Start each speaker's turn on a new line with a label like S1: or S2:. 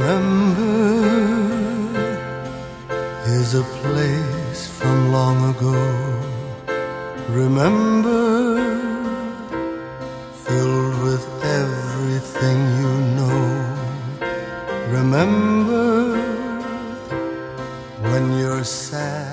S1: Remember is a place from long ago. Remember, filled with everything you know. Remember when you're sad